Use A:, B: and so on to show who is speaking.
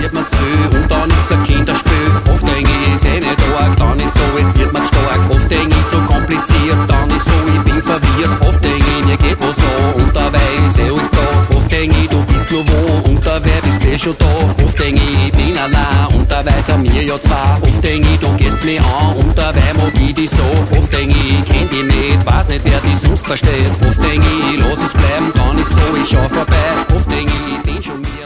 A: wird mir zu viel und dann ist ein Kinderspiel. Oft denk ich, ist eh nicht arg, dann ist so, es wird mir stark. Oft denk ich, so kompliziert, dann ist so, ich bin verwirrt. Oft denk ich, mir geht was so und dabei ist eh alles da. Oft denk ich, du bist nur wo und dabei bist eh schon da. Oft denk ich bin allein und dabei sind wir ja zwei. Oft denk ich, du gehst mich an und dabei mag ich dich so. Oft denk ich kenn dich nicht, weiß nicht, wer dich sonst versteht. Oft denk ich lass es bleiben, dann ist so, ich schau vorbei. Oft denk ich bin schon mit